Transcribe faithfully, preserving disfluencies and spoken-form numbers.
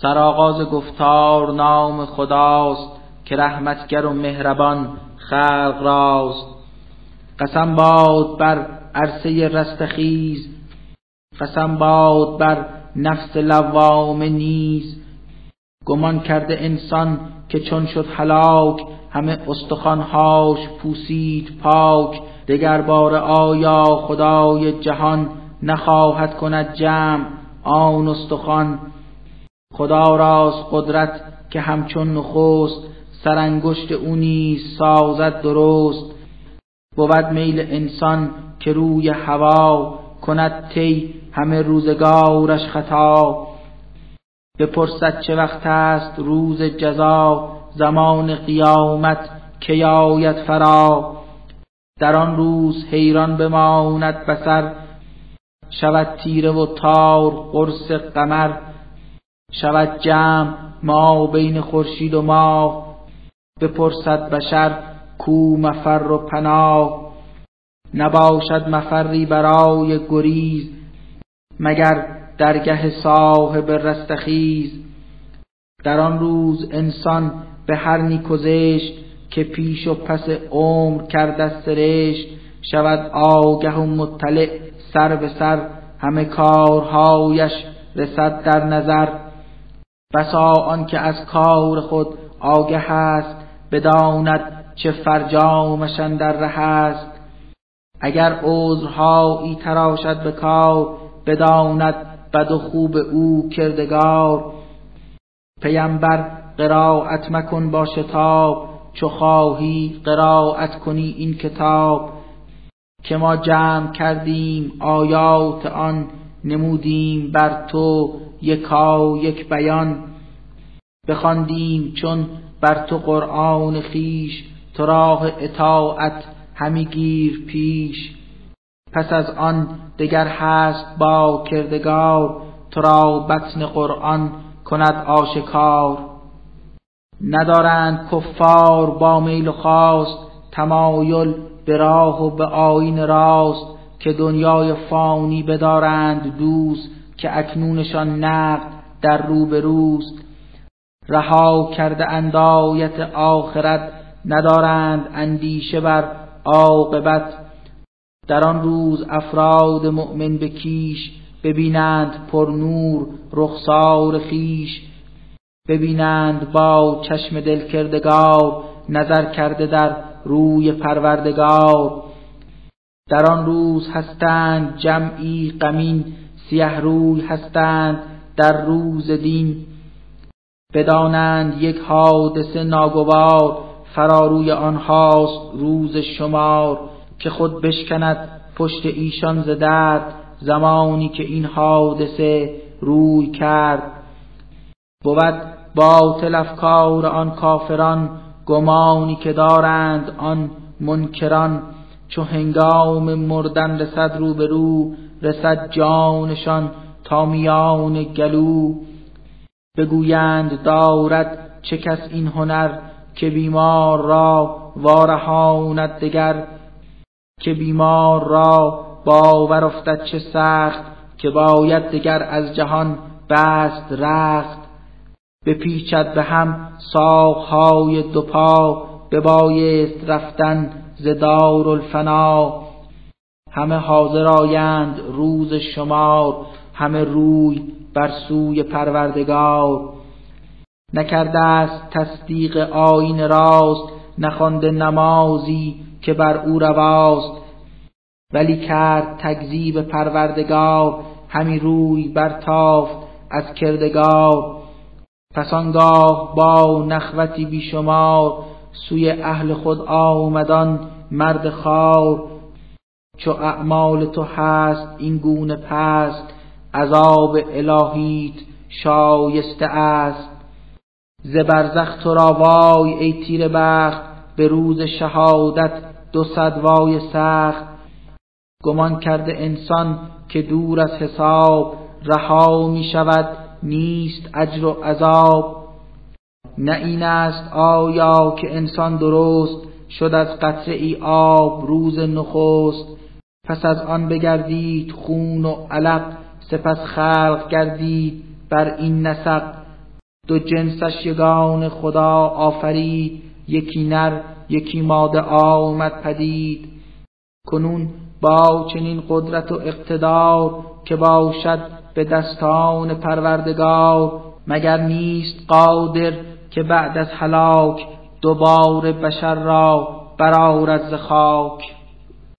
سرآغاز گفتار نام خداست، که رحمتگر و مهربان خلق راست. قسم باد بر عرصه رستخیز، قسم باد بر نفس لوامه نیز. گمان کرده انسان که چون شد هلاک، همه استخوان‌هاش پوسید پاک. دگر باره آیا خدای جهان، نخواهد کند جمع آن استخوان. خدا راست قدرت که همچون نخست، سرانگشت او نیز سازد درست. بود میل انسان که روی هوا، کند طی همه روزگارش خطا. بپرسد چه وقت است روز جزا، زمان قیامت کی آید فرا. در آن روز حیران بماند بصر، شود تیره و تار قرص قمر. شود جمع ما بین خورشید و ماه، بپرسد بشر کو مفر و پناه. نباشد مفری برای گریز، مگر درگه صاحب رستخیز. در آن روز انسان به هر نیک و زشت، که پیش و پس عمر کرده سرشت. شود آگه و مطلع سر به سر، همه کارهایش رسد در نظر. بسا آن که از کار خود آگه است، بداند چه فرجامش اندر ره است. اگر عذرهایی تراشد به کار، بداند بد و خوب او کردگار. پیمبر قرائت مکن با شتاب، چو خواهی قرائت کنی این کتاب. که ما جمع کردیم آیات آن، نمودیم بر تو یکا یک بیان. بخواندیم چون بر تو قرآن خویش، تو راه اطاعت همی گیر پیش. پس از آن دگر هست با کردگار، تو را بطن قرآن کند آشکار. ندارند کفار با میل و خواست، تمایل به راه و به آیین راست. که دنیای فانی بدارند دوست، که اکنونشان نقد در رو به روست. رها کرده اند آیت آخرت، ندارند اندیشه بر عاقبت. در آن روز افراد مؤمن به کیش، ببینند پر نور رخسار خویش. ببینند با چشم دل کردگار، نظر کرده در روی پروردگار. در آن روز هستند جمعی غمین، سیه روی هستند در روز دین. بدانند یک حادثه ناگوار، فراروی آنهاست روز شمار. که خود بشکند پشت ایشان ز درد، زمانی که این حادثه روی کرد. بود باطل افکار آن کافران، گمانی که دارند آن منکران. چو هنگام مردن رسد رو به رو، رسد جانشان تا میان گلو. بگویند دارد چه کس این هنر، که بیمار را وارهاند دگر. که بیمار را باور افتد چه سخت، که باید دگر از جهان بست رخت. بپیچد به هم ساقهای دو پا، ببایست رفتن ز دارالفنا. همه حاضر آیند روز شمار، همه روی بر سوی پروردگار. نکرده است تصدیق آیین راست، نخوانده نمازی که بر او رواست. ولی کرد تکذیب پروردگار، همی روی برتافت از کردگار. پس آنگاه با نخوتی بیشمار، سوی اهل خود آمدان مرد خوار. چو اعمال تو هست این گونه پست، عذاب الهیت شایسته است. ز برزخ تو را وای ای تیره بخت، به روز شهادت دو صد وای سخت. گمان کرده انسان که دور از حساب، رها می شود نیست اجر و عذاب. نه این است آیا که انسان درست، شد از قطره ای آب روز نخست. پس از آن بگردید خون و علق، سپس خلق گردید بر این نسق. دو جنسش یگان خدا آفرید، یکی نر یکی ماده آمد پدید. کنون با چنین قدرت و اقتدار، که باشد به دستان پروردگار. مگر نیست قادر که بعد از هلاک، دوباره بشر را برآورد ز خاک.